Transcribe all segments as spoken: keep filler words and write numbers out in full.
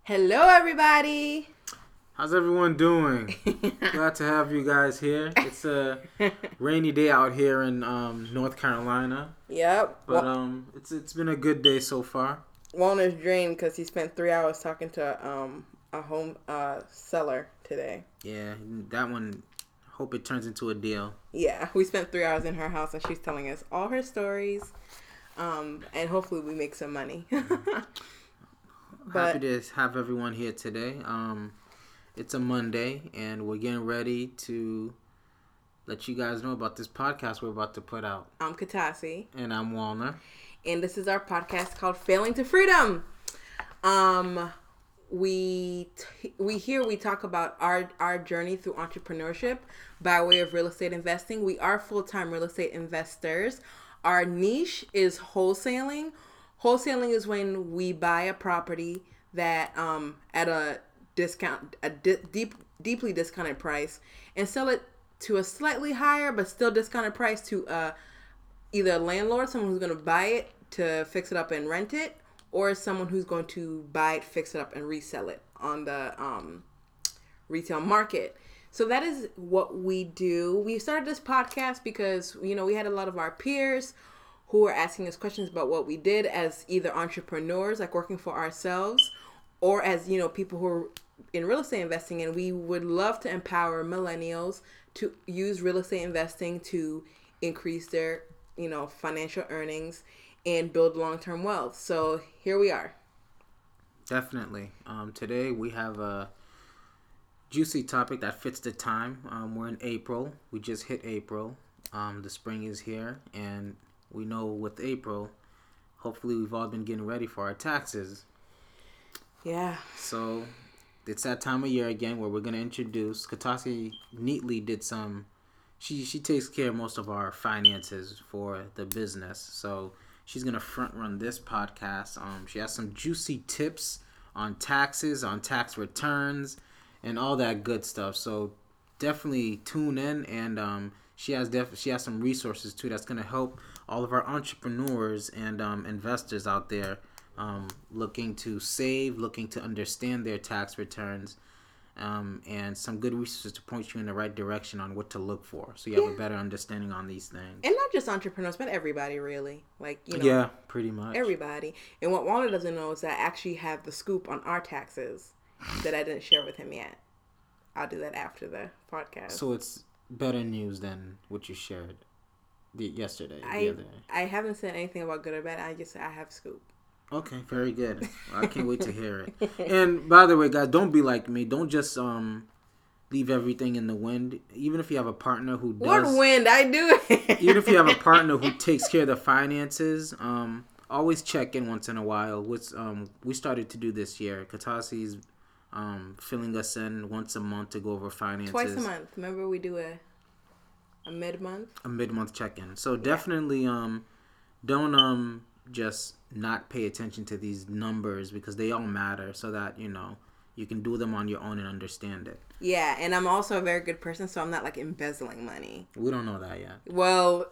Hello, everybody. How's everyone doing? Glad to have you guys here. It's a rainy day out here in um, North Carolina. Yep. But um, it's it's been a good day so far. Walner's drained because he spent three hours talking to um a home uh seller today. Yeah, that one. Hope it turns into a deal. Yeah, we spent three hours in her house and she's telling us all her stories, um, and hopefully we make some money. Happy to have everyone here today. Um, it's a Monday, and we're getting ready to let you guys know about this podcast we're about to put out. I'm Katasi. And I'm Walner. And this is our podcast called Failing to Freedom. Um, we t- we here we talk about our our journey through entrepreneurship by way of real estate investing. We are full-time real estate investors. Our niche is wholesaling. Wholesaling is when we buy a property that um, at a discount, a di- deep, deeply discounted price, and sell it to a slightly higher but still discounted price to uh, either a landlord, someone who's going to buy it to fix it up and rent it, or someone who's going to buy it, fix it up, and resell it on the um, retail market. So that is what we do. We started this podcast because, you know, we had a lot of our peers who were asking us questions about what we did as either entrepreneurs, like working for ourselves, or as, you know, people who are in real estate investing. And we would love to empower millennials to use real estate investing to increase their, you know, financial earnings and build long-term wealth. So here we are. Definitely. Um, today we have a juicy topic that fits the time. Um, we're in April. We just hit April. Um, the spring is here, and we know with April, hopefully we've all been getting ready for our taxes. Yeah. So it's that time of year again where we're going to introduce, Katasi neatly did some, she, she takes care of most of our finances for the business. So she's going to front run this podcast. Um, she has some juicy tips on taxes, on tax returns, and all that good stuff. So definitely tune in, and um, she has def- she has some resources too that's going to help all of our entrepreneurs and um, investors out there um, looking to save, looking to understand their tax returns, um, and some good resources to point you in the right direction on what to look for, so you have yeah. a better understanding on these things. And not just entrepreneurs, but everybody, really. Like, you know. Yeah, pretty much. Everybody. And what Walner doesn't know is that I actually have the scoop on our taxes that I didn't share with him yet. I'll do that after the podcast. So it's better news than what you shared the, yesterday, I, the other day. I haven't said anything about good or bad. I just I have scoop. Okay, very good. Well, I can't wait to hear it. And by the way, guys, don't be like me. Don't just um leave everything in the wind. Even if you have a partner who does... What wind? I do it. Even if you have a partner who takes care of the finances, um, always check in once in a while. What's um we started to do this year. Katasi's um filling us in once a month to go over finances. Twice a month. Remember, we do a a mid month. A mid month check in. So definitely um don't um just not pay attention to these numbers, because they all matter, so that, you know, you can do them on your own and understand it. Yeah, and I'm also a very good person, so I'm not like embezzling money. We don't know that yet. Well,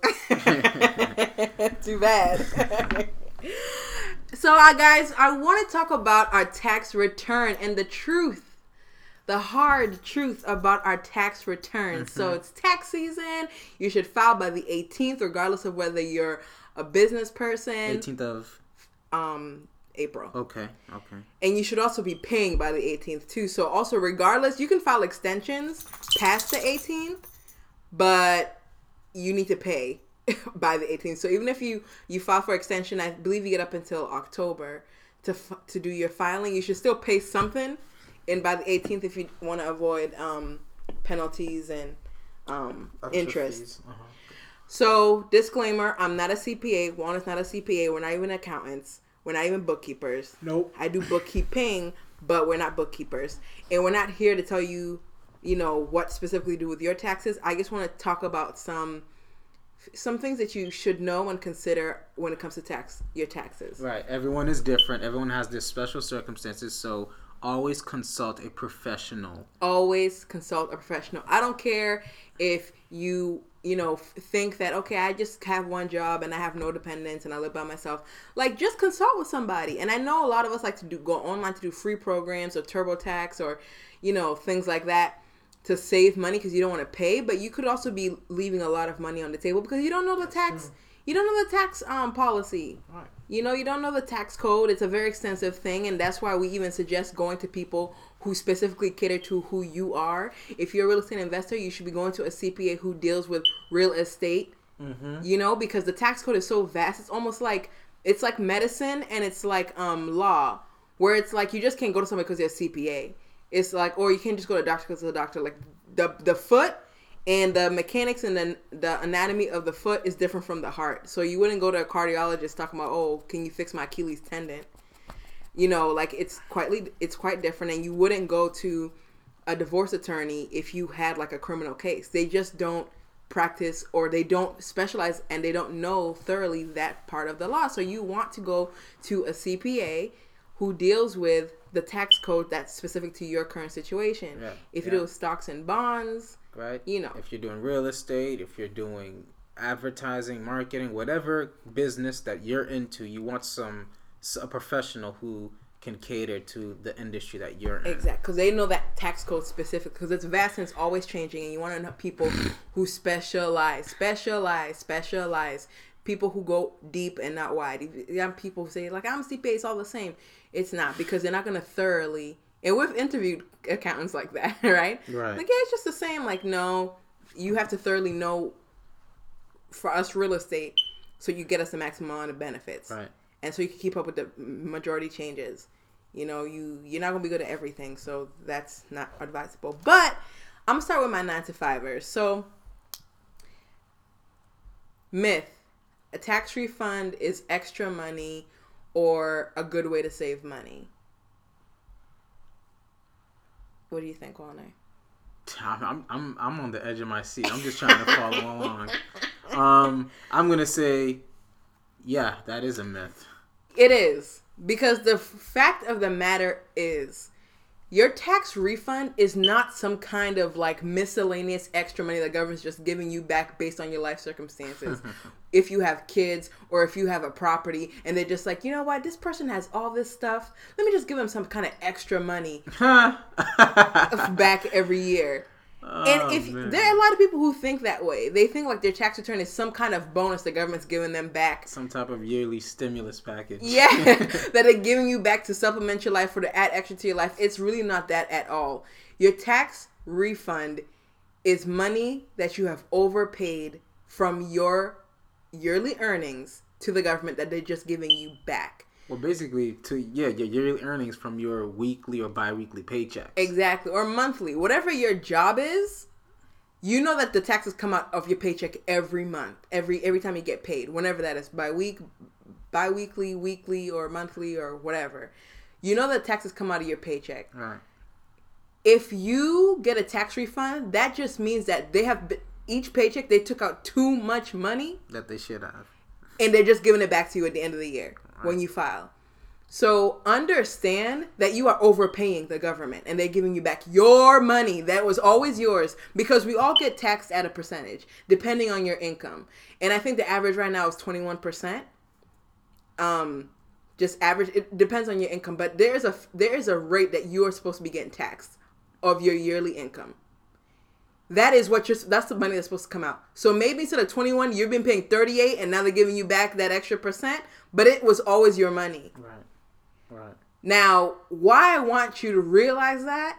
too bad. So, uh, guys, I want to talk about our tax return and the truth, the hard truth about our tax returns. Mm-hmm. So, it's tax season. You should file by the eighteenth, regardless of whether you're a business person. eighteenth of um April. Okay, okay. And you should also be paying by the eighteenth too. So also, regardless, you can file extensions past the eighteenth, but you need to pay by the eighteenth. So even if you, you file for extension, I believe you get up until October to to do your filing. You should still pay something, and by the eighteenth, if you want to avoid um, penalties and um, interest. Uh-huh. So, disclaimer, I'm not a C P A. Juan is not a C P A. We're not even accountants. We're not even bookkeepers. Nope. I do bookkeeping, but we're not bookkeepers. And we're not here to tell you, you know, what specifically to do with your taxes. I just want to talk about some some things that you should know and consider when it comes to tax your taxes. Right. Everyone is different. Everyone has their special circumstances. So, always consult a professional. Always consult a professional. I don't care if you you know, f- think that, okay, I just have one job and I have no dependents and I live by myself. Like, just consult with somebody. And I know a lot of us like to do go online to do free programs or TurboTax or, you know, things like that to save money because you don't want to pay. But you could also be leaving a lot of money on the table because you don't know the That's tax. true. You don't know the tax um policy. Right. You know, you don't know the tax code. It's a very extensive thing, and that's why we even suggest going to people who specifically cater to who you are. If you're a real estate investor, you should be going to a C P A who deals with real estate. Mm-hmm. You know, because the tax code is so vast. It's almost like it's like medicine and it's like um law, where it's like you just can't go to somebody because they're a C P A. It's like, or you can't just go to a doctor because the doctor. Like the the foot. And the mechanics and the, the anatomy of the foot is different from the heart. So you wouldn't go to a cardiologist talking about, oh, can you fix my Achilles tendon? You know, like it's quite it's quite different. And you wouldn't go to a divorce attorney if you had like a criminal case. They just don't practice or they don't specialize and they don't know thoroughly that part of the law. So you want to go to a C P A who deals with the tax code that's specific to your current situation. Yeah. If you Yeah. do stocks and bonds, right? You know. If you're doing real estate, if you're doing advertising, marketing, whatever business that you're into, you want some a professional who can cater to the industry that you're in. Exactly, because they know that tax code specific, because it's vast and it's always changing, and you want to know people who specialize, specialize, specialize. People who go deep and not wide. You have people who say, like, I'm a C P A, it's all the same. It's not, because they're not going to thoroughly... And we've interviewed accountants like that, right? Right. Like, yeah, it's just the same. Like, no, you have to thoroughly know, for us, real estate, so you get us the maximum amount of benefits. Right. And so you can keep up with the majority changes. You know, you, you're not going to be good at everything, so that's not advisable. But I'm going to start with my nine to fivers. So, myth, a tax refund is extra money or a good way to save money. What do you think, Walner? I'm I'm I'm on the edge of my seat. I'm just trying to follow along. Um, I'm gonna say, yeah, that is a myth. It is, because the fact of the matter is, your tax refund is not some kind of like miscellaneous extra money the government's just giving you back based on your life circumstances. If you have kids or if you have a property and they're just like, you know what, this person has all this stuff. Let me just give them some kind of extra money back every year. Oh, and if man. there are a lot of people who think that way, they think like their tax return is some kind of bonus the government's giving them back. Some type of yearly stimulus package. Yeah, that they're giving you back to supplement your life or to add extra to your life. It's really not that at all. Your tax refund is money that you have overpaid from your yearly earnings to the government that they're just giving you back. Well, basically, to yeah, your yearly earnings from your weekly or bi-weekly paychecks. Exactly, or monthly. Whatever your job is, you know that the taxes come out of your paycheck every month, every every time you get paid, whenever that is, by week, bi-weekly, weekly, or monthly, or whatever. You know that taxes come out of your paycheck. Right. If you get a tax refund, that just means that they have, each paycheck, they took out too much money. That they should have. And they're just giving it back to you at the end of the year when you file. So understand that you are overpaying the government and they're giving you back your money that was always yours, because we all get taxed at a percentage depending on your income. And I think the average right now is twenty-one percent. Um, just average. It depends on your income, but there's a there is a rate that you are supposed to be getting taxed of your yearly income. That is what you're, that's the money that's supposed to come out. So maybe instead of twenty-one, you've been paying thirty-eight and now they're giving you back that extra percent, but it was always your money. Right. Right. Now, why I want you to realize that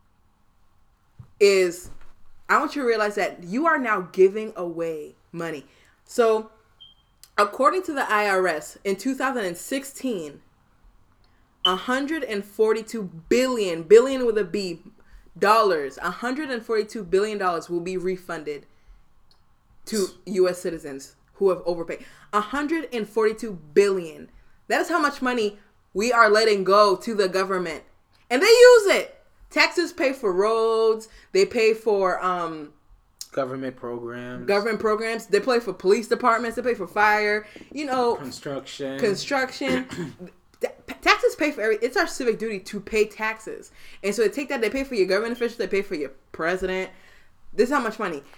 is I want you to realize that you are now giving away money. So according to the I R S in two thousand sixteen, one hundred forty-two billion, billion with a B, dollars, one hundred forty-two billion dollars will be refunded to U S citizens who have overpaid. one hundred forty-two billion dollars. That is how much money we are letting go to the government. And they use it. Taxes pay for roads. They pay for um, government programs. Government programs. They pay for police departments. They pay for fire. You know. Construction. Construction. Taxes pay for everything. It's our civic duty to pay taxes. And so they take that, they pay for your government officials, they pay for your president. This is how much money.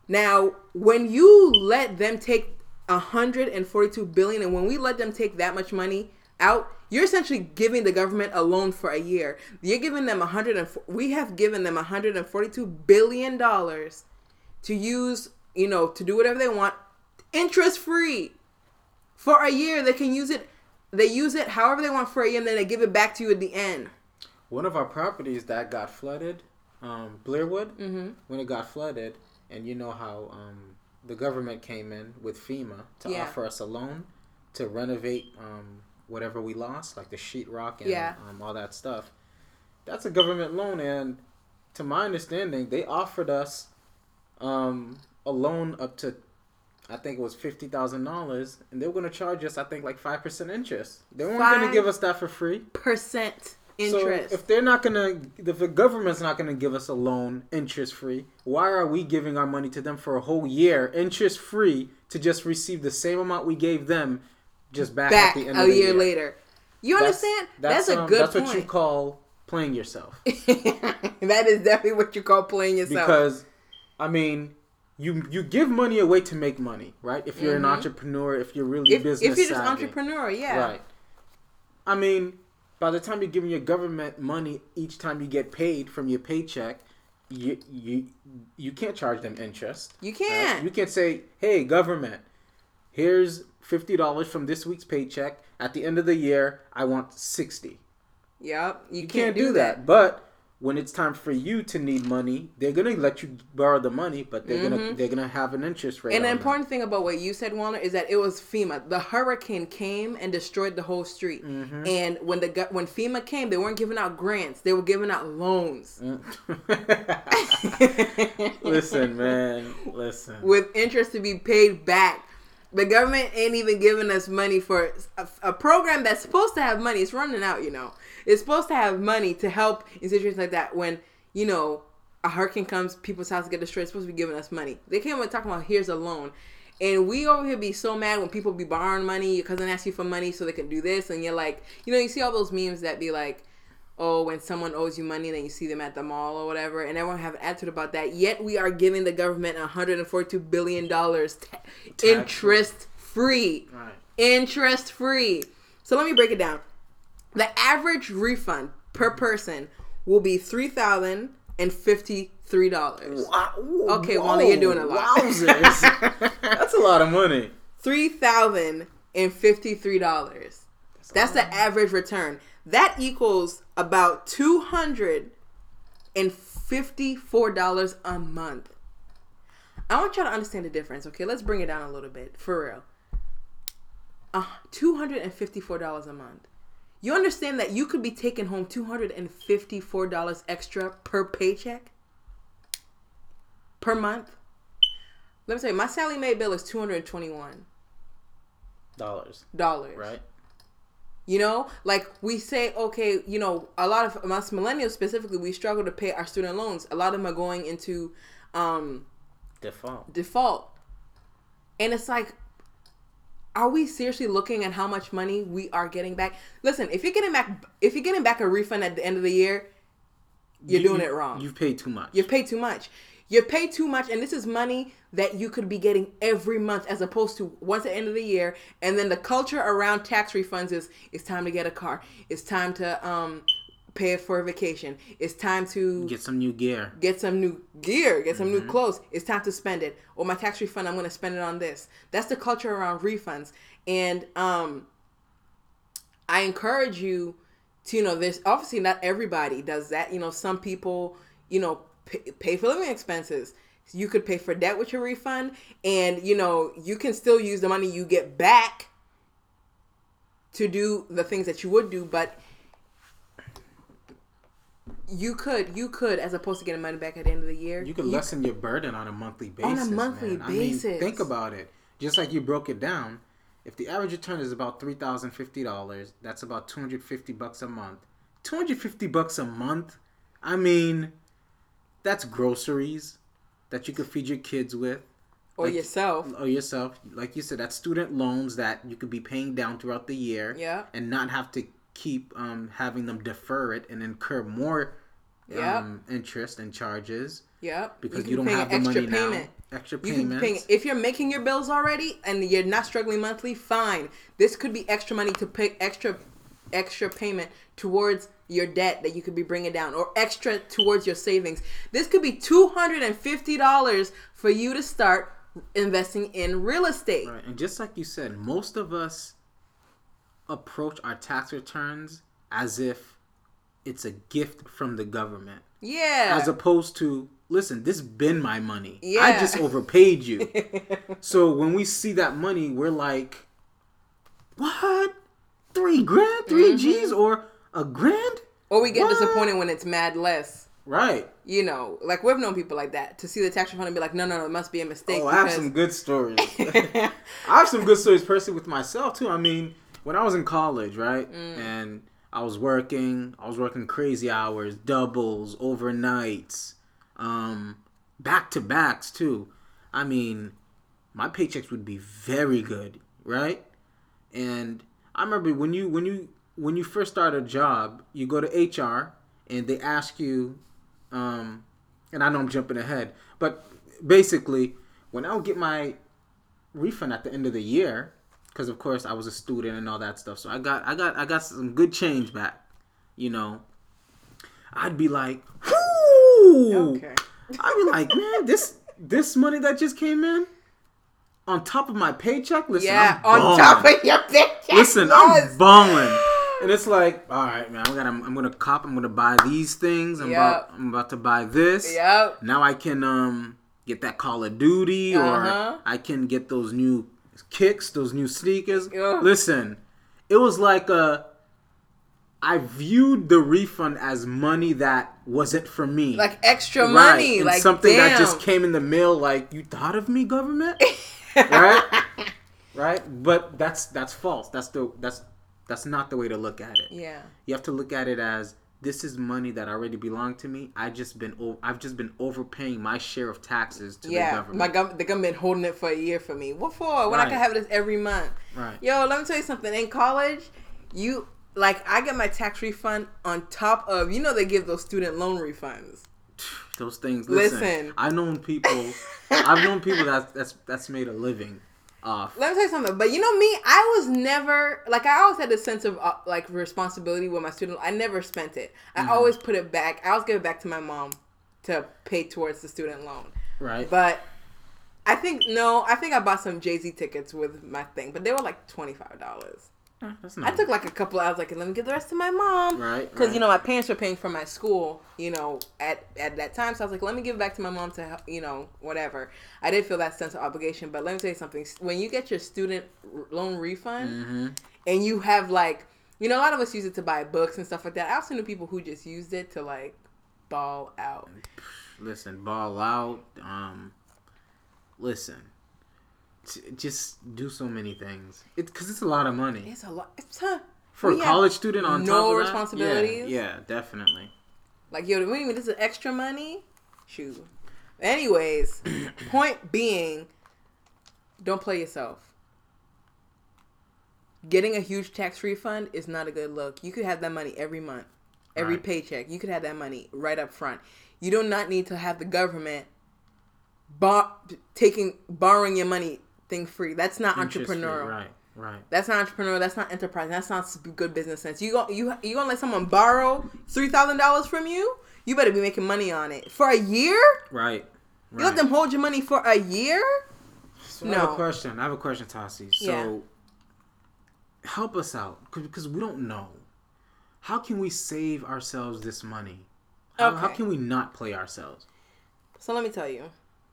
Now, when you let them take one hundred forty-two billion dollars, and when we let them take that much money out, you're essentially giving the government a loan for a year. You're giving them one hundred and we have given them one hundred forty-two billion dollars to use, you know, to do whatever they want, interest free, for a year. They can use it. They use it however they want for a year, and then they give it back to you at the end. One of our properties that got flooded, um, Blairwood, Mm-hmm. when it got flooded, and you know how um, the government came in with FEMA to Yeah. offer us a loan to renovate um, whatever we lost, like the sheetrock and Yeah. um, all that stuff. That's a government loan, and to my understanding, they offered us um, a loan up to, I think it was fifty thousand dollars, and they were going to charge us, I think, like five percent interest. They weren't going to give us that for free. Percent interest. So if they're not going to, if the government's not going to give us a loan interest free, why are we giving our money to them for a whole year interest free to just receive the same amount we gave them just back, back at the end a of the year year? later? You That's, understand? that's, That's, a um, good That's point. what you call playing yourself. That is definitely what you call playing yourself. Because, I mean, you you give money away to make money, right? If you're Mm-hmm. an entrepreneur, if you're really if, business if you're just savvy. entrepreneur, yeah. Right. I mean, by the time you're giving your government money each time you get paid from your paycheck, you you you can't charge them interest. You can't. Right? You can't say, "Hey, government, here's fifty dollars from this week's paycheck. At the end of the year, I want sixty." Yep. You, You can't, can't do that. But when it's time for you to need money, they're gonna let you borrow the money, but they're Mm-hmm. gonna they're gonna have an interest rate. And the on important thing about what you said, Walner, is that it was FEMA. The hurricane came and destroyed the whole street. Mm-hmm. And when the go- when FEMA came, they weren't giving out grants; they were giving out loans that. Listen, man. Listen. with interest to be paid back. The government ain't even giving us money for a, a program that's supposed to have money. It's running out, you know. It's supposed to have money to help in situations like that when, you know, a hurricane comes, people's houses get destroyed. It's supposed to be giving us money. They came and talking about here's a loan. And we over here be so mad when people be borrowing money. Your cousin asks you for money so they can do this. And you're like, you know, you see all those memes that be like, oh, when someone owes you money, then you see them at the mall or whatever, and everyone have an attitude about that. Yet we are giving the government one hundred forty-two billion dollars t- interest free. Right. Interest free. So let me break it down. The average refund per person will be three thousand fifty-three dollars. Wow. Okay, Wanda, you're doing a lot. Wowzers. That's a lot of money. three thousand fifty-three dollars. That's, That's the average return. That equals about two hundred fifty-four dollars a month. I want y'all to understand the difference, okay? Let's bring it down a little bit, for real. Uh, two hundred fifty-four dollars a month. You understand that you could be taking home two hundred fifty-four dollars extra per paycheck? Per month? Let me tell you, my Sally Mae bill is two hundred twenty-one Dollars. dollars. Right? You know, like we say, okay, you know, a lot of us millennials specifically, we struggle to pay our student loans. A lot of them are going into um, Default. default. And it's like, are we seriously looking at how much money we are getting back? Listen, if you're getting back, if you're getting back a refund at the end of the year, you're You- doing it wrong. You've paid too much. You've paid too much. You've paid too much, and this is money that you could be getting every month as opposed to once at the end of the year. And then the culture around tax refunds is, it's time to get a car. It's time to um, pay for a vacation. It's time to Get some new gear. get some new gear, get some mm-hmm. new clothes. It's time to spend it. Or my tax refund, I'm going to spend it on this. That's the culture around refunds. And um, I encourage you to, you know, there's obviously not everybody does that. You know, some people, you know, pay, pay for living expenses. You could pay for debt with your refund. And, you know, you can still use the money you get back to do the things that you would do. But You could, you could, as opposed to getting money back at the end of the year. You could you lessen could, your burden on a monthly basis. On a monthly man. basis. I mean, think about it. Just like you broke it down, if the average return is about three thousand fifty dollars, that's about two hundred fifty bucks a month. Two hundred fifty bucks a month. I mean, that's groceries that you could feed your kids with, or like, yourself, or yourself. Like you said, that's student loans that you could be paying down throughout the year, yeah, and not have to keep um, having them defer it and incur more Yep. um, interest and charges. Yep. Because you, you don't have the extra money payment. now. Extra You payments. can pay, if you're making your bills already and you're not struggling monthly, fine. This could be extra money to pay extra extra payment towards your debt that you could be bringing down, or extra towards your savings. This could be two hundred fifty dollars for you to start investing in real estate. Right. And just like you said, most of us approach our tax returns as if it's a gift from the government. Yeah. As opposed to, listen, this been my money. Yeah. I just overpaid you. So when we see that money, we're like, what? Three grand? Three mm-hmm. G's? Or a grand? Or we get what? disappointed when it's mad less. Right. You know, like we've known people like that. To see the tax refund and be like, no, no, no, it must be a mistake. Oh, I have some good stories. I have some good stories personally with myself, too. I mean, when I was in college, right? Mm. And I was working. I was working crazy hours, doubles, overnights, um, back-to-backs, too. I mean, my paychecks would be very good, right? And I remember when you when you when you first start a job, you go to H R and they ask you, um, and I know I'm jumping ahead, but basically, when I would get my refund at the end of the year, because of course I was a student and all that stuff, so I got I got I got some good change back, you know. I'd be like, whoo! Okay. I'd be like, man, this this money that just came in, on top of my paycheck, listen, yeah, I'm on top of your paycheck. Listen, yes. I'm balling. And it's like, all right, man, I'm gonna, I'm gonna cop. I'm gonna buy these things. I'm, yep. about, I'm about to buy this. Yep. Now I can um get that Call of Duty, uh-huh. or I can get those new kicks, those new sneakers. Ugh. Listen, it was like a. I viewed the refund as money that wasn't for me, like extra right. money, and like something damn. that just came in the mail. Like, you thought of me, government, right? Right, but that's that's false. That's the that's. That's not the way to look at it. Yeah. You have to look at it as, this is money that already belonged to me. I just been I've just been overpaying my share of taxes to yeah, the government. My gov- the government holding it for a year for me. What for? When right. I can have this every month. Right. Yo, let me tell you something. In college, you like I get my tax refund on top of, you know, they give those student loan refunds. Those things. Listen, listen. I've known people. I've known people that that's that's made a living. Off. Let me tell you something. But you know me, I was never, like, I always had this sense of, uh, like, responsibility with my student. I never spent it. I mm-hmm. always put it back. I always give it back to my mom to pay towards the student loan. Right. But I think, no, I think I bought some Jay-Z tickets with my thing. But they were like twenty-five dollars. Oh, that's nice. I took like a couple, I was like, let me give the rest to my mom. Right. Because, right. you know, my parents were paying for my school, you know, at, at that time. So I was like, let me give it back to my mom to help, you know, whatever. I did feel that sense of obligation. But let me tell you something. When you get your student loan refund mm-hmm. and you have like, you know, a lot of us use it to buy books and stuff like that. I also knew people who just used it to like ball out. Listen, ball out. Um, listen. Just do so many things. It because it's a lot of money. It's a lot. It's huh. For we a college student on no top of that. responsibilities. Yeah, yeah, definitely. Like, yo, wait a minute, this is extra money? Shoot. Anyways, point being, don't play yourself. Getting a huge tax refund is not a good look. You could have that money every month, every right. paycheck. You could have that money right up front. You do not need to have the government bar- taking borrowing your money thing free. That's not Interest entrepreneurial. Free. Right, right. That's not entrepreneurial. That's not enterprise. That's not good business sense. You go, you you gonna let someone borrow three thousand dollars from you? You better be making money on it for a year. Right. right. You let them hold your money for a year? So no. I have a question. I have a question, Tassie. So yeah. help us out because we don't know. How can we save ourselves this money? How, okay. how can we not play ourselves? So let me tell you.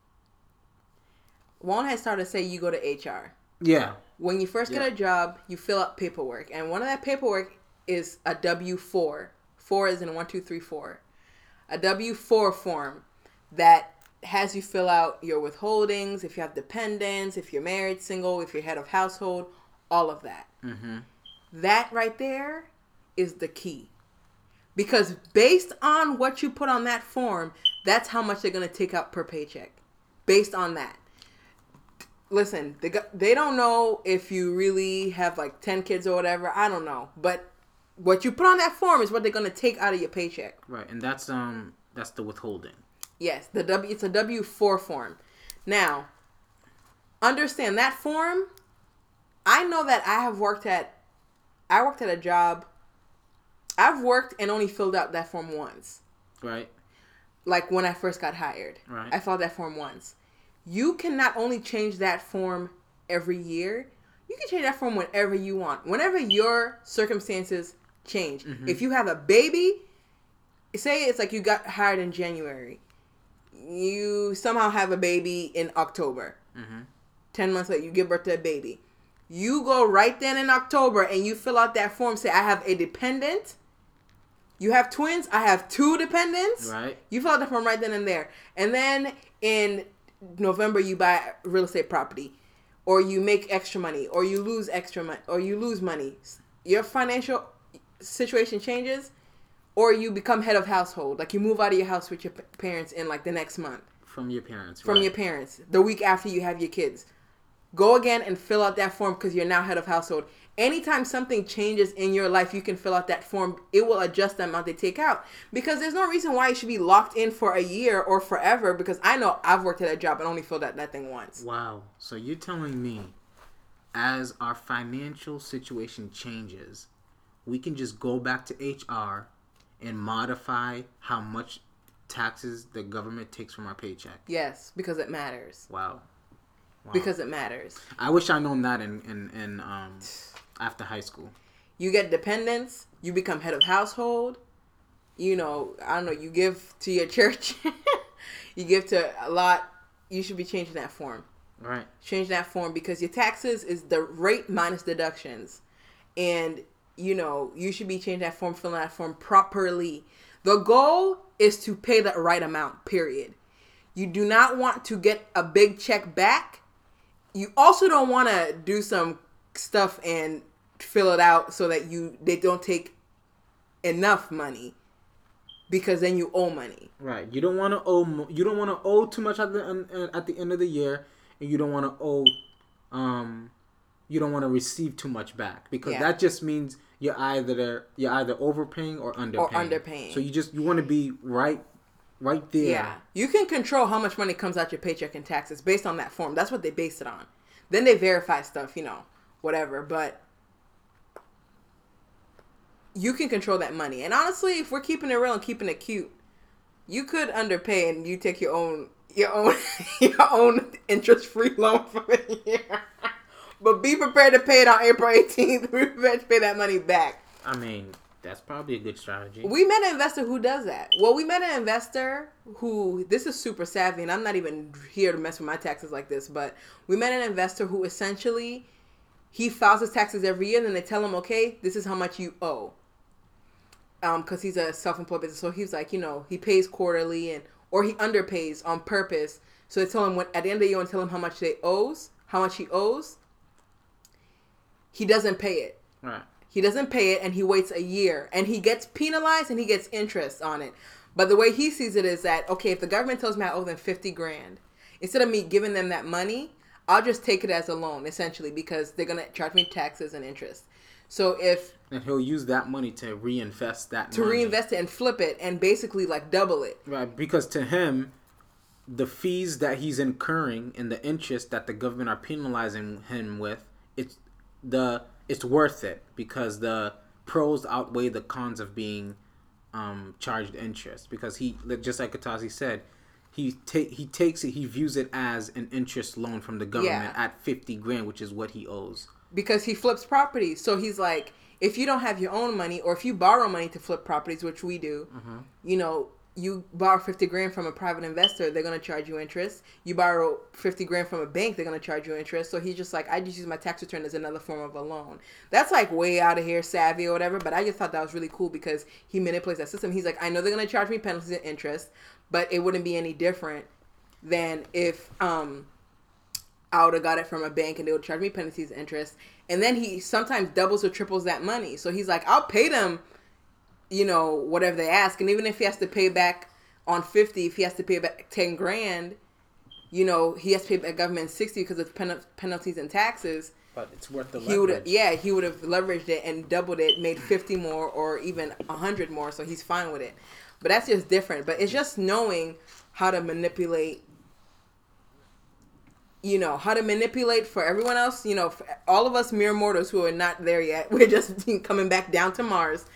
Juan has started to say you go to H R. Yeah. When you first yeah. get a job, you fill out paperwork. And one of that paperwork is a W four. Four is in one, two, three, four. A W four form that has you fill out your withholdings, if you have dependents, if you're married, single, if you're head of household, all of that. Mm-hmm. That right there is the key. Because based on what you put on that form, that's how much they're going to take out per paycheck. Based on that. Listen, they, got, they don't know if you really have like ten kids or whatever. I don't know. But what you put on that form is what they're gonna take out of your paycheck. Right, and that's um that's the withholding. Yes, the W. It's a W four form. Now, understand that form. I know that I have worked at. I worked at a job. I've worked and only filled out that form once. Right. Like when I first got hired. Right. I filled out that form once. You can not only change that form every year, you can change that form whenever you want. Whenever your circumstances change. Mm-hmm. If you have a baby, say it's like you got hired in January. You somehow have a baby in October. Mm-hmm. Ten months later, you give birth to a baby. You go right then in October and you fill out that form. Say, I have a dependent. You have twins. I have two dependents. Right. You fill out the form right then and there. And then in November, you buy real estate property. Or you make extra money. Or you lose extra money. Or you lose money. Your financial situation changes. Or you become head of household. Like you move out of your house with your parents in like the next month. From your parents. From right. your parents. The week after you have your kids. Go again and fill out that form because you're now head of household. Anytime something changes in your life, you can fill out that form. It will adjust the amount they take out. Because there's no reason why you should be locked in for a year or forever. Because I know I've worked at a job and only filled out that thing once. Wow. So you're telling me as our financial situation changes, we can just go back to H R and modify how much taxes the government takes from our paycheck? Yes, because it matters. Wow. Wow. Because it matters. I wish I known that in, in, in um after high school. You get dependents. You become head of household. You know, I don't know. You give to your church. You give to a lot. You should be changing that form. Right. Change that form because your taxes is the rate minus deductions. And, you know, you should be changing that form, filling that form properly. The goal is to pay the right amount, period. You do not want to get a big check back. You also don't want to do some stuff and fill it out so that you they don't take enough money because then you owe money. Right. You don't want to owe you don't want to owe too much at the at the end of the year, and you don't want to owe um you don't want to receive too much back because yeah. that just means you're either you're either overpaying or underpaying. Or underpaying. So you just you want to be right Right there. Yeah. You can control how much money comes out your paycheck in taxes based on that form. That's what they base it on. Then they verify stuff, you know, whatever. But you can control that money. And honestly, if we're keeping it real and keeping it cute, you could underpay and you take your own your own your own interest-free loan for the year. But be prepared to pay it on April eighteenth. Be prepared to pay that money back. I mean, that's probably a good strategy. We met an investor who does that. Well, we met an investor who, this is super savvy, and I'm not even here to mess with my taxes like this, but we met an investor who essentially, he files his taxes every year, and then they tell him, okay, this is how much you owe. Um, because he's a self-employed business. So he's like, you know, he pays quarterly, and or he underpays on purpose. So they tell him, when, at the end of the year, and tell him how much they owes, how much he owes. He doesn't pay it. Right. He doesn't pay it, and he waits a year, and he gets penalized, and he gets interest on it. But the way he sees it is that, okay, if the government tells me I owe them fifty grand, instead of me giving them that money, I'll just take it as a loan, essentially, because they're going to charge me taxes and interest. So if... And he'll use that money to reinvest that to money. To reinvest it and flip it and basically, like, double it. Right, because to him, the fees that he's incurring and the interest that the government are penalizing him with, it's the... It's worth it because the pros outweigh the cons of being um, charged interest. Because he, just like Katasi said, he take he takes it, he views it as an interest loan from the government yeah. at fifty grand, which is what he owes. Because he flips properties, so he's like, if you don't have your own money, or if you borrow money to flip properties, which we do, mm-hmm. you know. You borrow fifty grand from a private investor, they're going to charge you interest. You borrow fifty grand from a bank, they're going to charge you interest. So he's just like, I just use my tax return as another form of a loan. That's like way out of here, savvy or whatever. But I just thought that was really cool because he manipulates that system. He's like, I know they're going to charge me penalties and interest, but it wouldn't be any different than if um, I would have got it from a bank and they would charge me penalties and interest. And then he sometimes doubles or triples that money. So he's like, I'll pay them, you know, whatever they ask. And even if he has to pay back on fifty, if he has to pay back ten grand, you know, he has to pay back government sixty because of pen- penalties and taxes. But it's worth the he would leverage. yeah he would have leveraged it and doubled it, made fifty more or even a hundred more. So he's fine with it. But that's just different. But it's just knowing how to manipulate. You know, how to manipulate for everyone else, you know, for all of us mere mortals who are not there yet. We're just coming back down to Mars.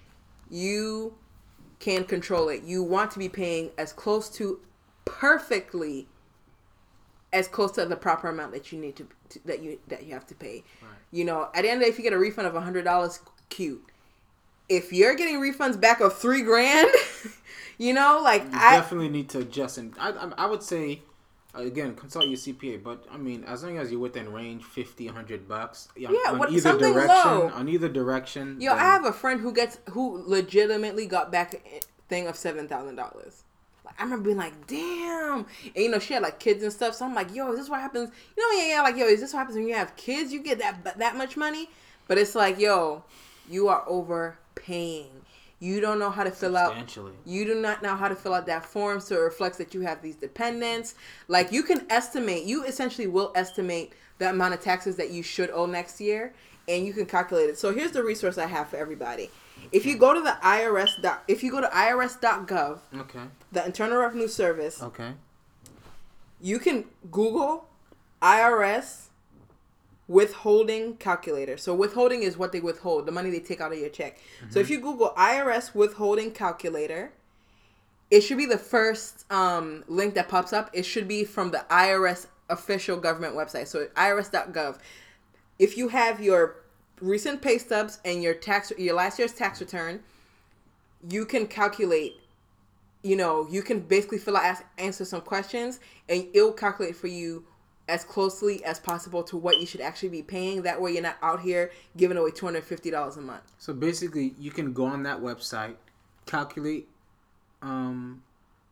You can control it. You want to be paying as close to perfectly as close to the proper amount that you need to, to that you that you have to pay. Right. You know, at the end of the day, if you get a refund of a hundred dollars, cute. If you're getting refunds back of three grand, you know, like you I definitely need to adjust. And I, I, I would say. Again, consult your C P A, but I mean, as long as you're within range, fifty, a hundred bucks. Yeah, on what, either something direction, low. On either direction. Yo, then... I have a friend who gets who legitimately got back a thing of seven thousand dollars. Like I remember being like, damn, and you know she had like kids and stuff. So I'm like, yo, is this what happens? You know, yeah, yeah, like yo, is this what happens when you have kids? You get that that much money, but it's like, yo, you are overpaying. You don't know how to fill out. You do not know how to fill out that form so it reflects that you have these dependents. Like you can estimate. You essentially will estimate the amount of taxes that you should owe next year, and you can calculate it. So here's the resource I have for everybody. If you go to the I R S dot, if you go to I R S dot gov, okay, the Internal Revenue Service, okay, you can Google I R S withholding calculator. So withholding is what they withhold, the money they take out of your check. Mm-hmm. So if you Google I R S withholding calculator, it should be the first um, link that pops up. It should be from the I R S official government website. So I R S dot gov. If you have your recent pay stubs and your tax, your last year's tax return, you can calculate. You know, you can basically fill out, ask, answer some questions, and it'll calculate for you as closely as possible to what you should actually be paying. That way you're not out here giving away two hundred fifty dollars a month. So basically, you can go on that website, calculate um,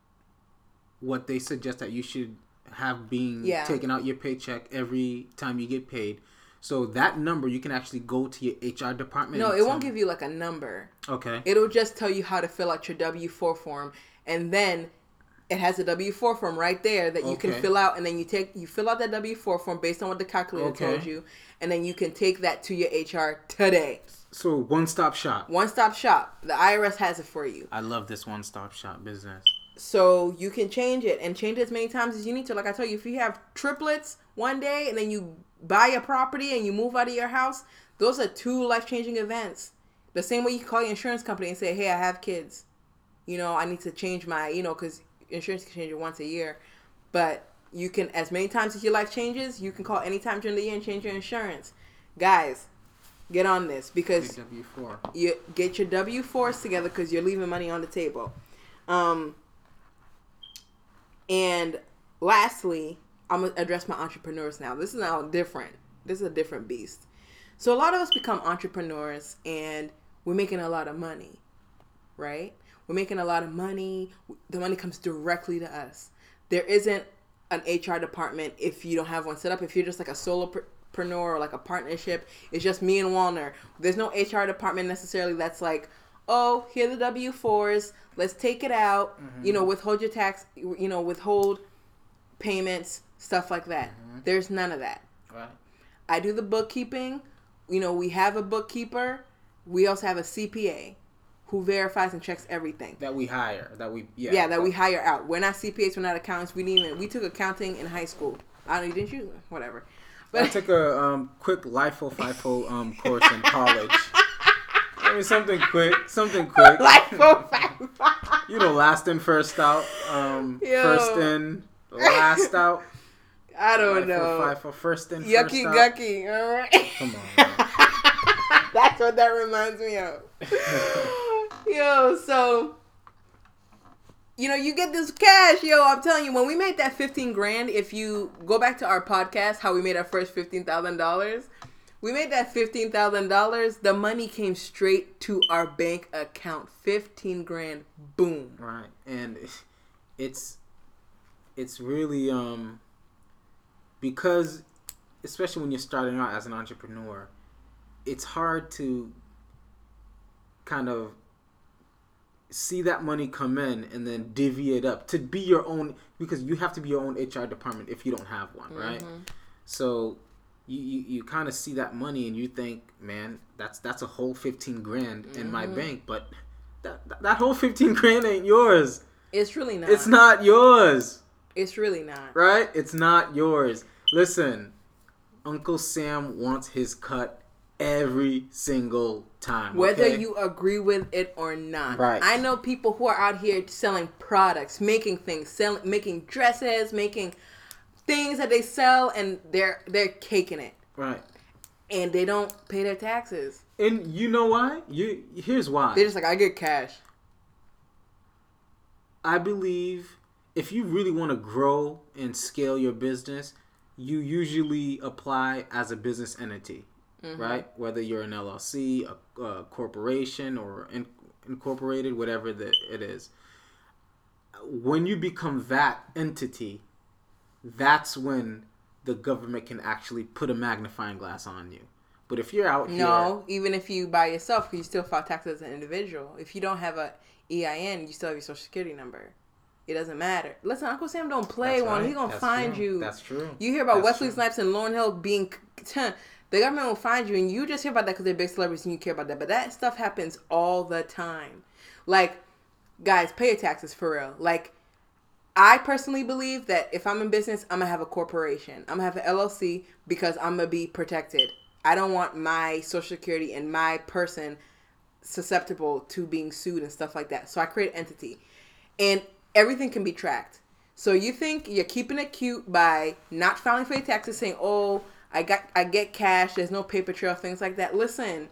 what they suggest that you should have being yeah. taken out your paycheck every time you get paid. So that number, you can actually go to your H R department. No, it won't give you like a number. Okay. It'll just tell you how to fill out your W four form, and then it has a W four form right there that you okay. can fill out, and then you take you fill out that W four form based on what the calculator okay. told you, and then you can take that to your H R today. So one-stop shop. One-stop shop. The I R S has it for you. I love this one-stop shop business. So you can change it and change it as many times as you need to. Like I told you, if you have triplets one day and then you buy a property and you move out of your house, those are two life-changing events. The same way you call your insurance company and say, hey, I have kids. You know, I need to change my, you know, because insurance can change it once a year, but you can, as many times as your life changes, you can call anytime during the year and change your insurance. Guys, get on this because W four. You get your W fours together because you're leaving money on the table. Um, and lastly, I'm gonna address my entrepreneurs now. This is now different. This is a different beast. So a lot of us become entrepreneurs and we're making a lot of money, right? We're making a lot of money. The money comes directly to us. There isn't an H R department if you don't have one set up. If you're just like a solopreneur or like a partnership, it's just me and Walner. There's no H R department necessarily that's like, oh, here are the W fours. Let's take it out. Mm-hmm. You know, withhold your tax, you know, withhold payments, stuff like that. Mm-hmm. There's none of that. Right. I do the bookkeeping. You know, we have a bookkeeper. We also have a C P A. Who verifies and checks everything that we hire, that we yeah, yeah that we hire out. We're not C P As, we're not accountants. We didn't even we took accounting in high school. I don't know, didn't you? Whatever. But I took a um, quick LIFO FIFO um course in college. I mean something quick, something quick. LIFO FIFO. You know, last in, first out. Um, Yo. First in, last out. I don't LIFO, know. FIFO, first in, Yucky first out. gucky. All right. Come on. Man. That's what that reminds me of. Yo, so, you know, you get this cash. Yo, I'm telling you, when we made that fifteen grand, if you go back to our podcast, how we made our first fifteen thousand dollars, we made that fifteen thousand dollars. The money came straight to our bank account. fifteen grand. Boom. Right. And it's, it's really, um, because, especially when you're starting out as an entrepreneur, it's hard to kind of see that money come in and then divvy it up to be your own, because you have to be your own H R department if you don't have one, right? Mm-hmm. So you, you, you kind of see that money and you think, man, that's that's a whole fifteen grand in mm-hmm. my bank, but that, that that whole fifteen grand ain't yours. It's really not. It's not yours. It's really not. Right? It's not yours. Listen, Uncle Sam wants his cut every single time. Whether okay? you agree with it or not. Right. I know people who are out here selling products, making things, selling, making dresses, making things that they sell, and they're they're caking it. Right. And they don't pay their taxes. And you know why? You here's why. They're just like, I get cash. I believe if you really want to grow and scale your business, you usually apply as a business entity. Mm-hmm. Right? Whether you're an L L C, a, a corporation, or in, incorporated, whatever the, it is. When you become that entity, that's when the government can actually put a magnifying glass on you. But if you're out here... No, even if you by yourself, you still file taxes as an individual. If you don't have a E I N, you still have your social security number. It doesn't matter. Listen, Uncle Sam don't play one. Right. He's going to find true. you. That's true. You hear about That's Wesley true. Snipes and Lauryn Hill being... The government will find you, and you just hear about that because they're big celebrities and you care about that. But that stuff happens all the time. Like, guys, pay your taxes for real. Like, I personally believe that if I'm in business, I'm going to have a corporation. I'm going to have an L L C because I'm going to be protected. I don't want my social security and my person susceptible to being sued and stuff like that. So I create an entity. And everything can be tracked. So you think you're keeping it cute by not filing for your taxes, saying, oh... I got I get cash, there's no paper trail, things like that. Listen,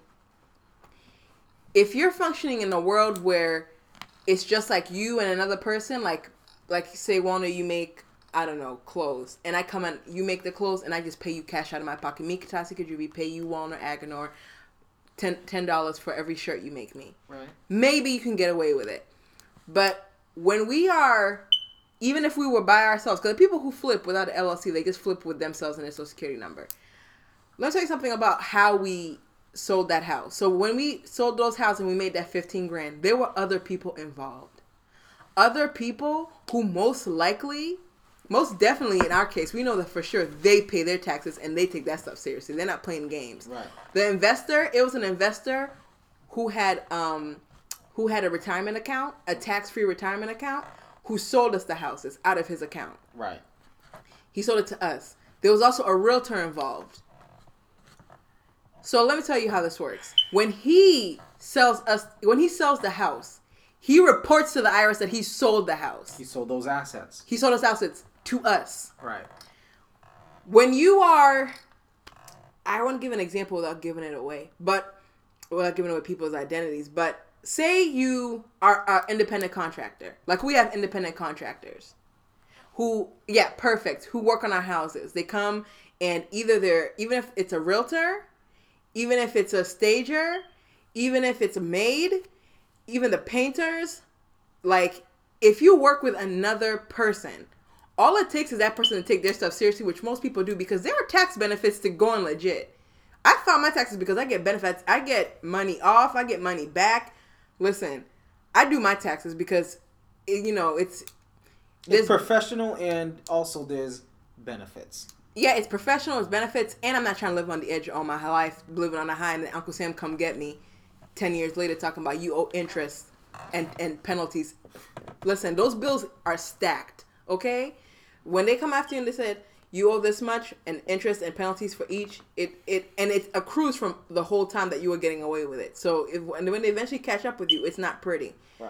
if you're functioning in a world where it's just like you and another person, like like say Walner, you make, I don't know, clothes, and I come and you make the clothes and I just pay you cash out of my pocket. Me, Katasi Kajubi, pay you Walner Aganor ten dollars for every shirt you make me. Right. Maybe you can get away with it. But when we are even if we were by ourselves, because the people who flip without an L L C, they just flip with themselves and their social security number. Let me tell you something about how we sold that house. So when we sold those houses and we made that fifteen grand, there were other people involved. Other people who most likely, most definitely in our case, we know that for sure they pay their taxes and they take that stuff seriously. They're not playing games. Right. The investor, it was an investor who had um who had a retirement account, a tax-free retirement account, who sold us the houses out of his account. Right. He sold it to us. There was also a realtor involved. So let me tell you how this works. When he sells us, when he sells the house, he reports to the I R S that he sold the house. He sold those assets. He sold his assets to us. Right. When you are, I want to give an example without giving it away, but without giving away people's identities, but say you are an independent contractor. Like we have independent contractors who, yeah, perfect, who work on our houses. They come and either they're, even if it's a realtor, even if it's a stager, even if it's a maid, even the painters, like if you work with another person, all it takes is that person to take their stuff seriously, which most people do because there are tax benefits to going legit. I filed my taxes because I get benefits. I get money off. I get money back. Listen, I do my taxes because, you know, it's... It's professional and also there's benefits. Yeah, it's professional, it's benefits, and I'm not trying to live on the edge all my life, living on a high, and then Uncle Sam come get me ten years later talking about you owe interest and, and penalties. Listen, those bills are stacked, okay? When they come after you and they said, you owe this much, and interest and penalties for each, it, it and it accrues from the whole time that you were getting away with it. So if, when they eventually catch up with you, it's not pretty. Right.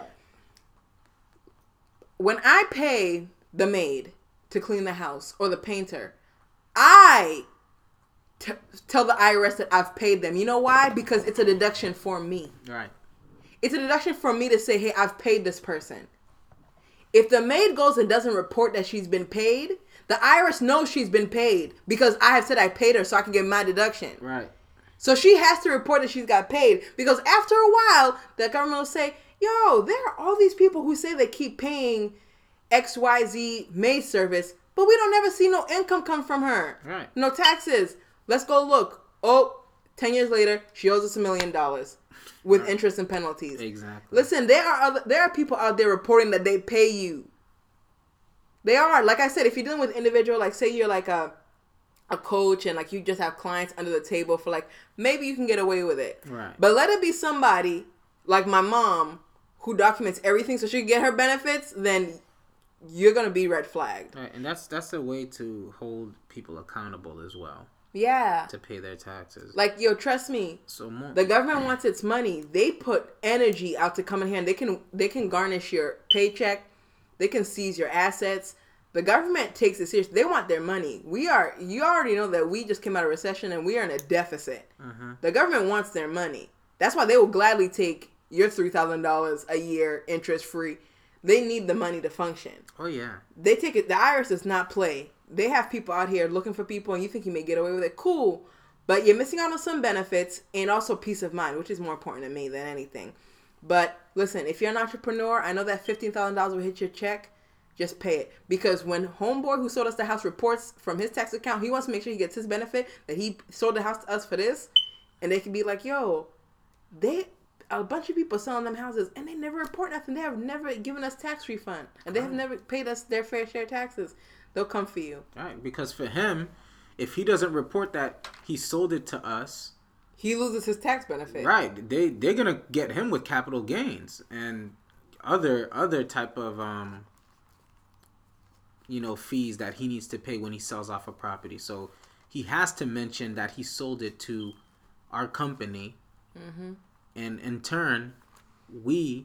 When I pay the maid to clean the house or the painter, I t- tell the I R S that I've paid them. You know why? Because it's a deduction for me. Right. It's a deduction for me to say, hey, I've paid this person. If the maid goes and doesn't report that she's been paid, the I R S knows she's been paid because I have said I paid her so I can get my deduction. Right. So she has to report that she's got paid because after a while, the government will say, yo, there are all these people who say they keep paying X Y Z maid service, but we don't never see no income come from her. Right. No taxes. Let's go look. Oh, ten years later, she owes us a million dollars with right. interest and penalties. Exactly. Listen, there are other, there are people out there reporting that they pay you. They are. Like I said, if you're dealing with individual, like say you're like a a coach and like you just have clients under the table for like, maybe you can get away with it. Right. But let it be somebody like my mom who documents everything so she can get her benefits, then you're going to be red flagged. Right. And that's that's a way to hold people accountable as well. Yeah. To pay their taxes. Like, yo, trust me. So more. The government wants its money. They put energy out to come in here and they can they can garnish your paycheck. They can seize your assets. The government takes it seriously. They want their money. We are, you already know that we just came out of recession and we are in a deficit. Mm-hmm. The government wants their money. That's why they will gladly take your three thousand dollars a year interest free. They need the money to function. Oh, yeah. They take it. The I R S does not play. They have people out here looking for people and you think you may get away with it. Cool. But you're missing out on some benefits and also peace of mind, which is more important to me than anything. But listen, if you're an entrepreneur, I know that fifteen thousand dollars will hit your check. Just pay it. Because when homeboy who sold us the house reports from his tax account, he wants to make sure he gets his benefit, that he sold the house to us for this. And they can be like, yo, they a bunch of people selling them houses and they never report nothing. They have never given us tax refund. And they have never paid us their fair share of taxes. They'll come for you. All right. Because for him, if he doesn't report that he sold it to us, he loses his tax benefit. Right. They, they're going to get him with capital gains and other other type of... um. you know, fees that he needs to pay when he sells off a property. So he has to mention that he sold it to our company. Mm-hmm. And in turn, we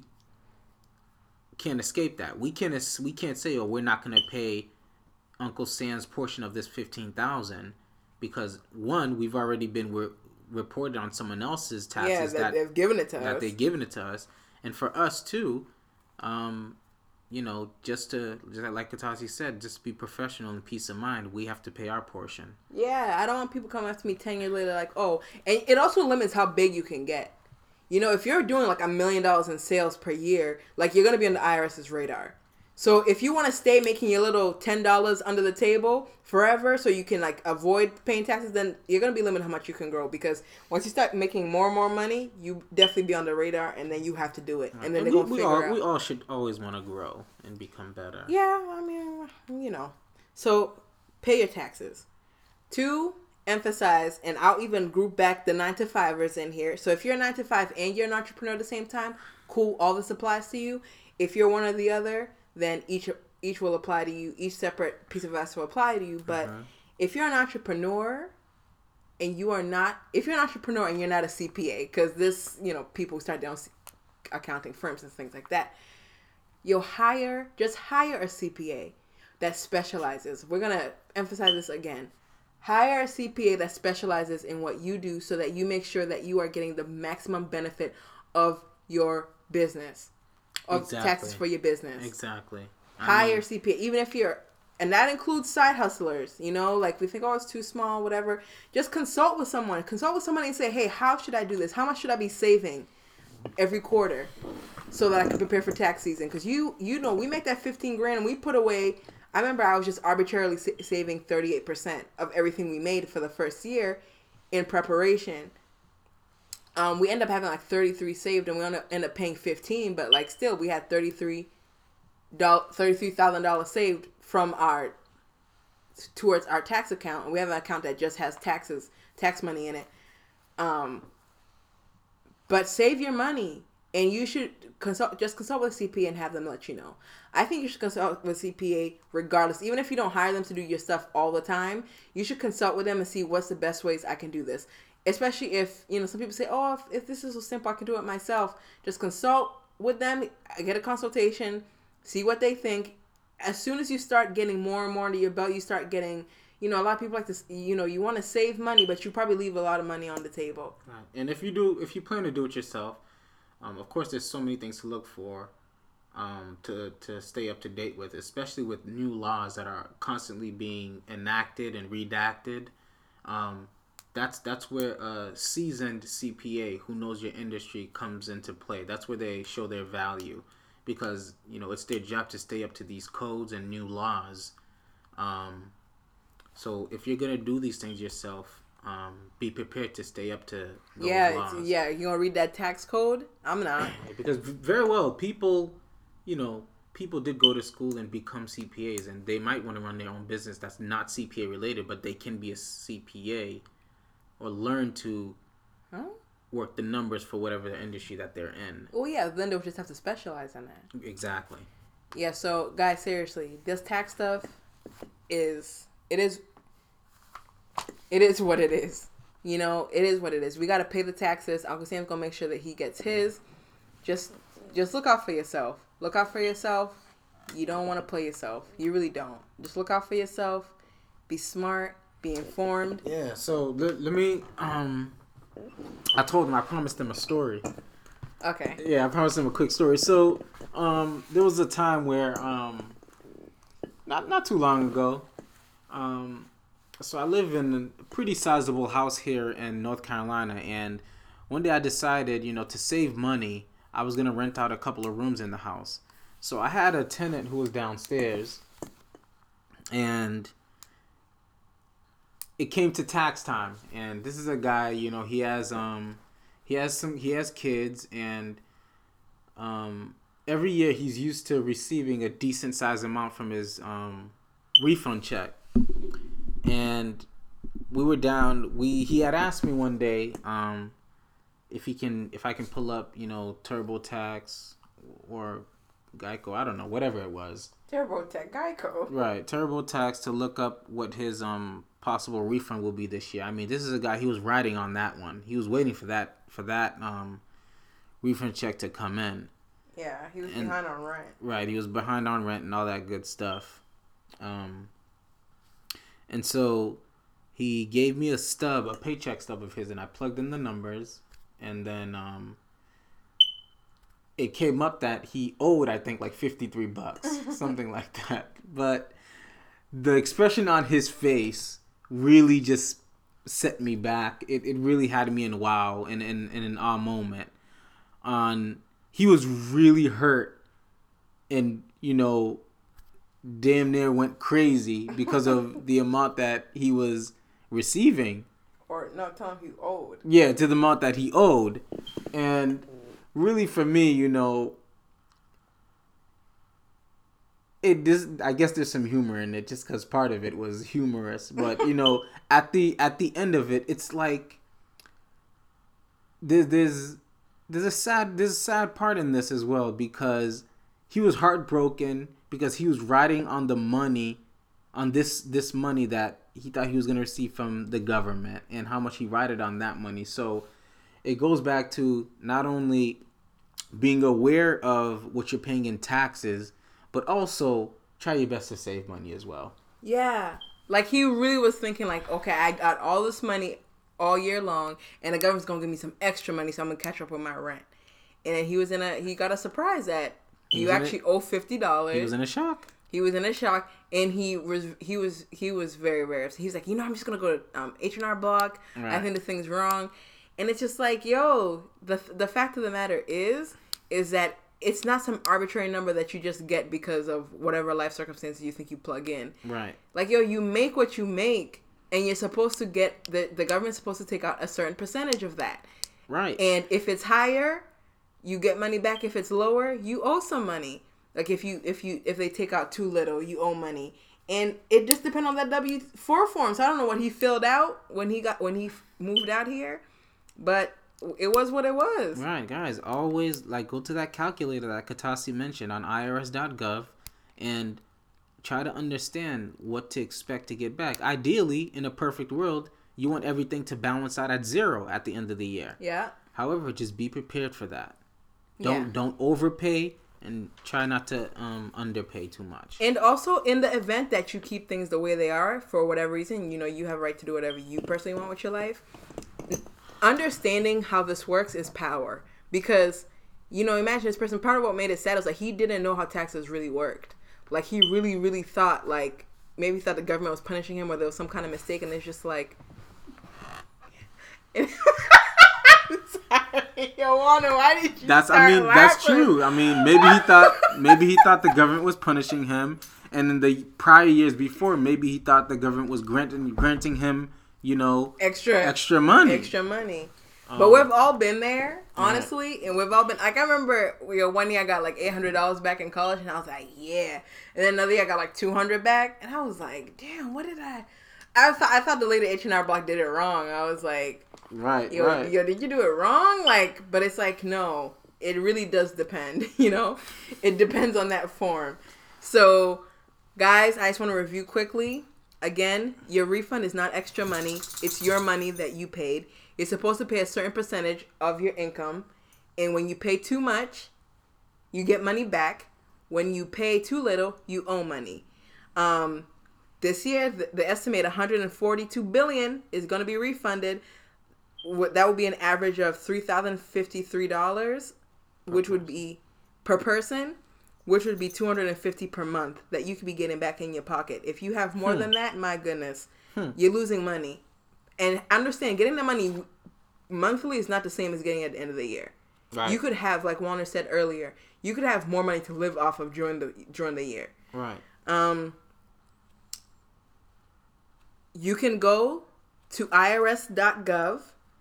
can't escape that. We can't, we can't say, oh, we're not going to pay Uncle Sam's portion of this fifteen thousand dollars because, one, we've already been re- reported on someone else's taxes. Yeah, that, that they've given it to that us. That they've given it to us. And for us, too, um... you know, just to, just like Katasi said, just be professional and peace of mind. We have to pay our portion. Yeah, I don't want people coming after me ten years later like, oh. And it also limits how big you can get. You know, if you're doing like a million dollars in sales per year, like you're going to be on the IRS's radar. So if you want to stay making your little ten dollars under the table forever so you can like avoid paying taxes, then you're going to be limited how much you can grow. Because once you start making more and more money, you definitely be on the radar and then you have to do it. And then and they're we, going to we figure all, out. We all should always want to grow and become better. Yeah, I mean, you know. So pay your taxes. Two, emphasize, and I'll even group back the nine to fivers in here. So if you're a nine to five and you're an entrepreneur at the same time, cool, all this applies to you. If you're one or the other, then each each will apply to you. Each separate piece of advice will apply to you. But uh-huh. if you're an entrepreneur and you are not, if you're an entrepreneur and you're not a C P A, because this, you know, people start down accounting firms and things like that, you'll hire, just hire a C P A that specializes. We're going to emphasize this again. Hire a C P A that specializes in what you do so that you make sure that you are getting the maximum benefit of your business. Of exactly. taxes for your business. Exactly. I Hire mean, C P A, even if you're, and that includes side hustlers, you know, like we think, oh, it's too small, whatever. Just consult with someone. Consult with somebody and say, hey, how should I do this? How much should I be saving every quarter so that I can prepare for tax season? Because you, you know, we make that fifteen grand and we put away, I remember I was just arbitrarily sa- saving thirty-eight percent of everything we made for the first year in preparation. Um, we end up having like thirty-three saved and we end up paying fifteen, but like still we had thirty-three thousand dollars saved from our, towards our tax account. And we have an account that just has taxes, tax money in it. Um, but save your money and you should consult, just consult with a C P A and have them let you know. I think you should consult with a C P A regardless. Even if you don't hire them to do your stuff all the time, you should consult with them and see what's the best ways I can do this. Especially if, you know, some people say, oh, if, if this is so simple, I can do it myself. Just consult with them, get a consultation, see what they think. As soon as you start getting more and more under your belt, you start getting, you know, a lot of people like this, you know, you want to save money, but you probably leave a lot of money on the table. Right. And if you do, if you plan to do it yourself, um, of course, there's so many things to look for um, to, to stay up to date with, especially with new laws that are constantly being enacted and redacted. Um, That's that's where a seasoned C P A who knows your industry comes into play. That's where they show their value, because you know it's their job to stay up to these codes and new laws. Um, so if you're gonna do these things yourself, um, be prepared to stay up to those yeah, laws. Yeah, you gonna read that tax code? I'm not. Because very well people, you know, people did go to school and become C P As, and they might want to run their own business that's not C P A related, but they can be a C P A or learn to huh? work the numbers for whatever industry that they're in. Oh yeah, then they'll just have to specialize in that. Exactly. Yeah. So guys, seriously, this tax stuff is it is it is what it is. You know, it is what it is. We got to pay the taxes. Uncle Sam's gonna make sure that he gets his. Just just look out for yourself. Look out for yourself. You don't want to play yourself. You really don't. Just look out for yourself. Be smart. Be informed. Yeah. So let, let me. Um, I told him. I promised him a story. Okay. Yeah, I promised him a quick story. So um, there was a time where um, not not too long ago. Um, so I live in a pretty sizable house here in North Carolina, and one day I decided, you know, to save money, I was gonna rent out a couple of rooms in the house. So I had a tenant who was downstairs, and it came to tax time. And this is a guy, you know, he has um, he has some, he has kids, and um, every year he's used to receiving a decent size amount from his um, refund check. And we were down. We he had asked me one day um, if he can, if I can pull up, you know, TurboTax or Geico. I don't know, whatever it was. TurboTax, Geico. Right, TurboTax to look up what his um possible refund will be this year. I mean, this is a guy. He was riding on that one. He was waiting for that for that um refund check to come in. Yeah, he was and, behind on rent. Right, he was behind on rent and all that good stuff. Um. And so he gave me a stub, a paycheck stub of his, and I plugged in the numbers, and then um, it came up that he owed, I think, like fifty-three bucks, something like that. But the expression on his face really just set me back. It it really had me in wow, in in, in an awe moment. On he was really hurt, and you know, damn near went crazy because of the amount that he was receiving. Or no, tell him he owed. Yeah, to the amount that he owed. And really for me, you know, it this I guess there's some humor in it just because part of it was humorous. But, you know, at the at the end of it, it's like there's there's there's a sad there's a sad part in this as well, because he was heartbroken because he was riding on the money, on this this money that he thought he was going to receive from the government, and how much he rided on that money. So it goes back to not only being aware of what you're paying in taxes, but also try your best to save money as well. Yeah. Like, he really was thinking, like, okay, I got all this money all year long, and the government's going to give me some extra money, so I'm going to catch up with my rent. And then he was in a, he got a surprise that you actually a, owe fifty dollars. He was in a shock. He was in a shock, and he was he was he was very very upset. He was like, you know, I'm just gonna go to um, H and R Block. Right. I think the thing's wrong, and it's just like, yo, the the fact of the matter is, is that it's not some arbitrary number that you just get because of whatever life circumstances you think you plug in. Right. Like, yo, you make what you make, and you're supposed to get the the government's supposed to take out a certain percentage of that. Right. And if it's higher, you get money back. If it's lower, you owe some money. Like, if you if you if they take out too little, you owe money. And it just depends on that W four form. So I don't know what he filled out when he got when he moved out here, but it was what it was. Right, guys. Always, like, go to that calculator that Katasi mentioned on I R S dot gov and try to understand what to expect to get back. Ideally, in a perfect world, you want everything to balance out at zero at the end of the year. Yeah. However, just be prepared for that. Don't yeah. don't overpay. And try not to um, underpay too much. And also, in the event that you keep things the way they are, for whatever reason, you know, you have a right to do whatever you personally want with your life. Understanding how this works is power. Because, you know, imagine this person, part of what made it sad was like he didn't know how taxes really worked. Like, he really, really thought, like, maybe thought the government was punishing him or there was some kind of mistake. And it's just like... Yo, Wano, why did you That's start I mean laughing? That's true. I mean, maybe he thought maybe he thought the government was punishing him, and in the prior years before, maybe he thought the government was granting granting him, you know, extra extra money, extra money. Um, but we've all been there. honestly. Right. And we've all been, like, I remember, you know, one year I got like eight hundred dollars back in college, and I was like, yeah. And then another year I got like two hundred back, and I was like, damn, what did I, I thought, I thought the lady at H and R Block did it wrong. I was like, right, yo, right. yo, did you do it wrong? Like, but it's like, no, it really does depend, you know? It depends on that form. So, guys, I just want to review quickly. Again, your refund is not extra money. It's your money that you paid. You're supposed to pay a certain percentage of your income. And when you pay too much, you get money back. When you pay too little, you owe money. Um, this year, the, the estimate one hundred forty-two billion dollars is going to be refunded. That would be an average of three thousand fifty-three dollars, which would be per person, which would be two hundred fifty dollars per month that you could be getting back in your pocket. If you have more hmm. than that, my goodness, hmm. you're losing money. And understand, getting the money monthly is not the same as getting it at the end of the year. Right. You could have, like Warner said earlier, you could have more money to live off of during the during the year. Right. Um. You can go to I R S dot gov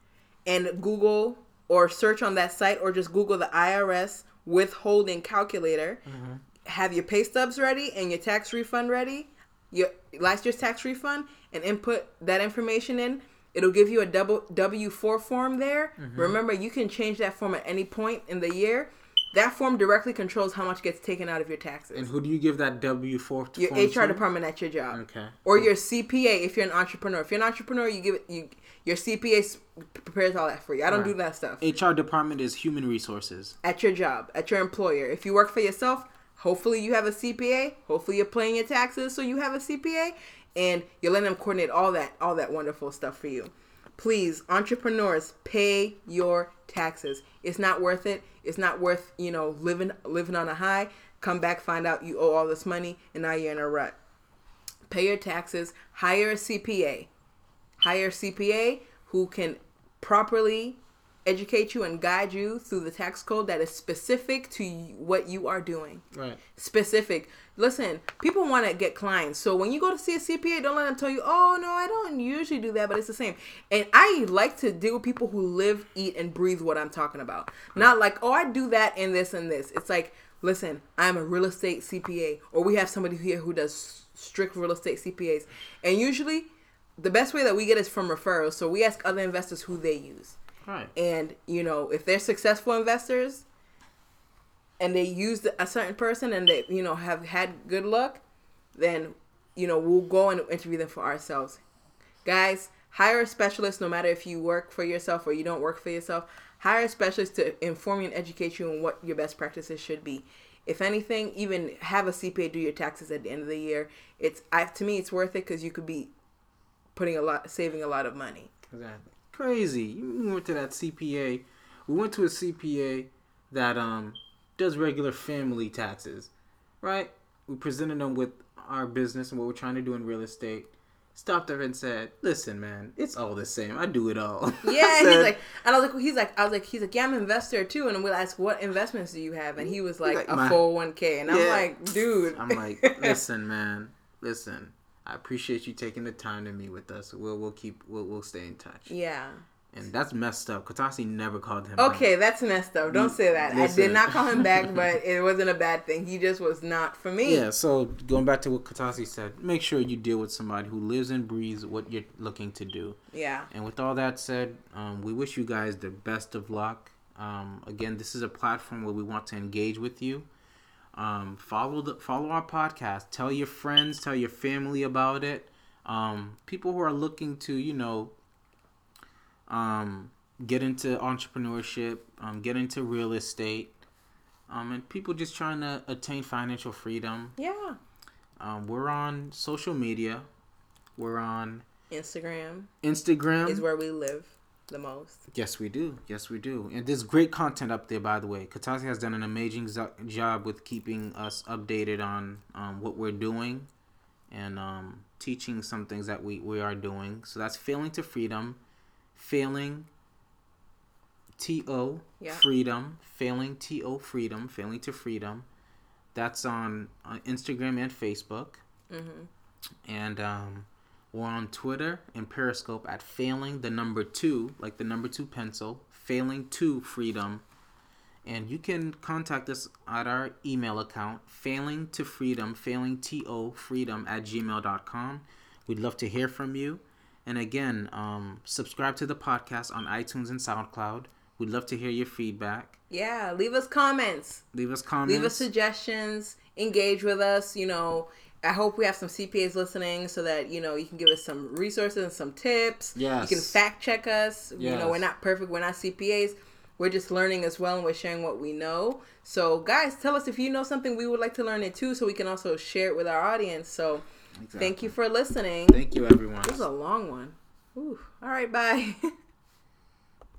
and Google or search on that site, or just Google the I R S withholding calculator. Mm-hmm. Have your pay stubs ready and your tax refund ready, your last year's tax refund, and input that information in. It'll give you a double W four form there. Mm-hmm. Remember, you can change that form at any point in the year. That form directly controls how much gets taken out of your taxes. And who do you give that W four to? Your H R to? department at your job. Okay. Or your C P A if you're an entrepreneur. If you're an entrepreneur, you give it you your C P A prepares all that for you. I don't right. do that stuff. H R department is human resources. At your job, at your employer. If you work for yourself, hopefully you have a C P A. Hopefully you're paying your taxes so you have a C P A, and you're letting them coordinate all that all that wonderful stuff for you. Please, entrepreneurs, pay your taxes. It's not worth it. It's not worth, you know, living living on a high. Come back, find out you owe all this money, and now you're in a rut. Pay your taxes. Hire a C P A. Hire a C P A who can properly educate you and guide you through the tax code that is specific to what you are doing. Right. Specific. Listen, people want to get clients. So when you go to see a C P A, don't let them tell you, oh, no, I don't usually do that, but it's the same. And I like to deal with people who live, eat, and breathe what I'm talking about. Not like, oh, I do that and this and this. It's like, listen, I'm a real estate C P A. Or we have somebody here who does strict real estate C P As. And usually, the best way that we get is from referrals. So we ask other investors who they use. Right. And, you know, if they're successful investors and they use a certain person and they, you know, have had good luck, then, you know, we'll go and interview them for ourselves. Guys, hire a specialist no matter if you work for yourself or you don't work for yourself. Hire a specialist to inform you and educate you on what your best practices should be. If anything, even have a C P A do your taxes at the end of the year. It's I, to me, it's worth it because you could be putting a lot, saving a lot of money. Exactly. Crazy. We went to that C P A. We went to a C P A that um does regular family taxes, right? We presented them with our business and what we're trying to do in real estate. Stopped there and said, "Listen, man, it's all the same. I do it all." Yeah, said, he's like, and I was like, he's like, I was like, he's like, yeah, I'm an investor too. And we'll ask, what investments do you have? And he was like, like a four oh one k. And yeah. I'm like, dude. I'm like, listen, man, listen. I appreciate you taking the time to meet with us. We'll we'll keep we'll we'll stay in touch. Yeah. And that's messed up. Katasi never called him Okay, back. That's messed up. Don't say that. Listen. I did not call him back, but it wasn't a bad thing. He just was not for me. Yeah, so going back to what Katasi said, make sure you deal with somebody who lives and breathes what you're looking to do. Yeah. And with all that said, um, we wish you guys the best of luck. Um, again, this is a platform where we want to engage with you. Um, follow the follow our podcast. Tell your friends, tell your family about it. Um, people who are looking to, you know, um, get into entrepreneurship, um, get into real estate, um, and people just trying to attain financial freedom. Yeah. Um, we're on social media. We're on Instagram. Instagram is where we live the most. Yes, we do. Yes, we do. And there's great content up there, by the way. Katasi has done an amazing zo- job with keeping us updated on um, what we're doing and um, teaching some things that we, we are doing. So that's Failing to Freedom. Failing T O yeah. Freedom. Failing T O Freedom. Failing to Freedom. That's on, on Instagram and Facebook. Mm-hmm. And um, we're on Twitter and Periscope at Failing the number two, like the number two pencil, Failing to Freedom. And you can contact us at our email account, failing to freedom, failing to freedom at gmail dot com. We'd love to hear from you. And again, um, subscribe to the podcast on iTunes and SoundCloud. We'd love to hear your feedback. Yeah, leave us comments. Leave us comments. Leave us suggestions. Engage with us. You know, I hope we have some C P As listening so that, you know, you can give us some resources and some tips. Yes. You can fact check us. Yes. You know, we're not perfect. We're not C P As. We're just learning as well, and we're sharing what we know. So, guys, tell us if you know something. We would like to learn it, too, so we can also share it with our audience. So, exactly. Thank you for listening. Thank you, everyone. This is a long one. Ooh. All right, bye.